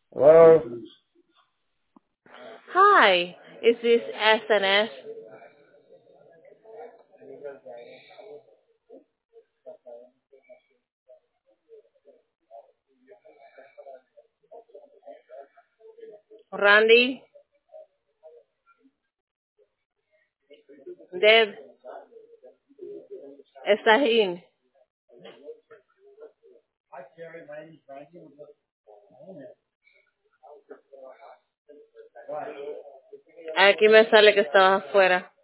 Hello? Hi, is this SNS? Randy? Deb? ¿Estás in? Aquí me sale que estabas afuera.